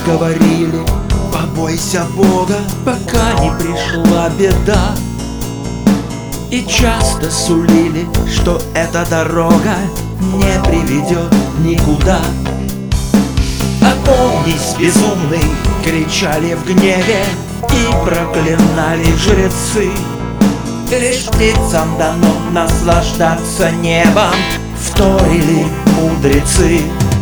говорили: побойся Бога, пока не пришла беда. И часто сулили, что эта дорога не приведет никуда. «Опомнись, безумный!» — кричали в гневе и проклинали жрецы. Лишь птицам дано наслаждаться небом, вторили мудрецы.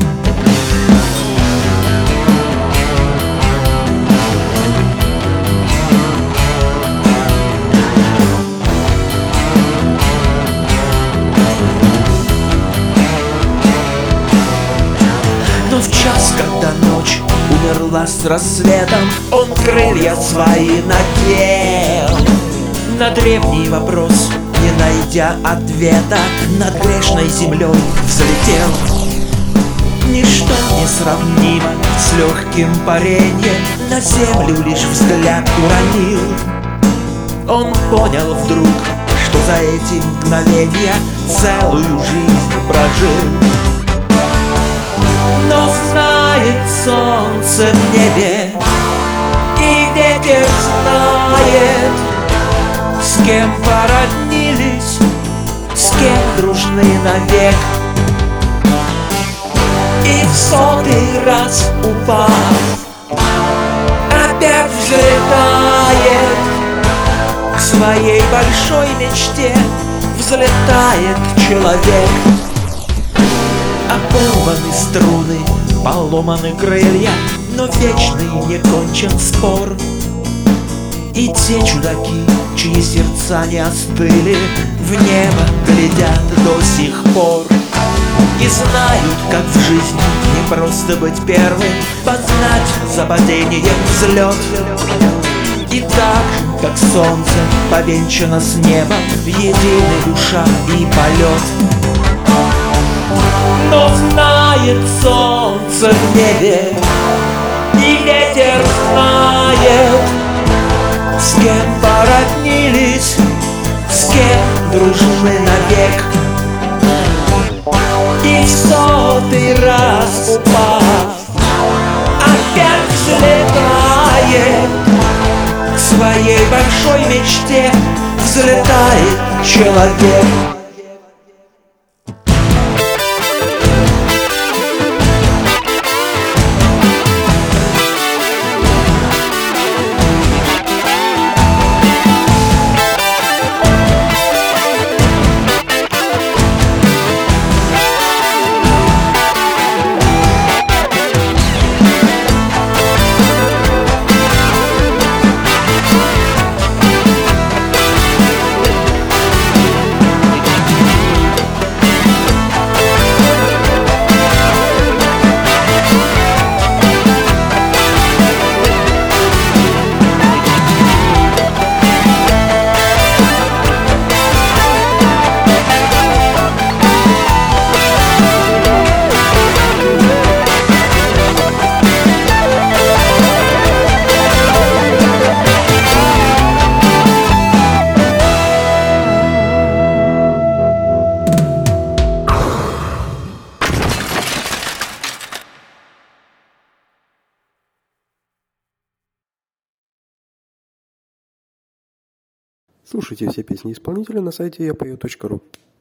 Но в час, когда ночь умерла с рассветом, он крылья свои надел. На древний вопрос, не найдя ответа, над грешной землей взлетел. Ничто не сравнимо с легким пареньем, на землю лишь взгляд уронил. Он понял вдруг, что за эти мгновения целую жизнь прожил. Но знает солнце в небе, и ветер знает, с кем породнились, с кем дружны навек. И в 100-й раз упав, опять взлетает к своей большой мечте, взлетает человек. Оборваны струны, поломаны крылья, но вечный не кончен спор. И те чудаки, чьи сердца не остыли, в небо глядят до сих пор. И знают, как в жизни не просто быть первым, познать за падением взлет. И так же, как солнце повенчано с небом, едины душа и полет. Но знает солнце в небе, и ветер знает, с кем породнились, с кем дружны навек. И в 100-й раз упав, опять взлетает к своей большой мечте, взлетает человек. Слушайте все песни исполнителя на сайте yapою.ru.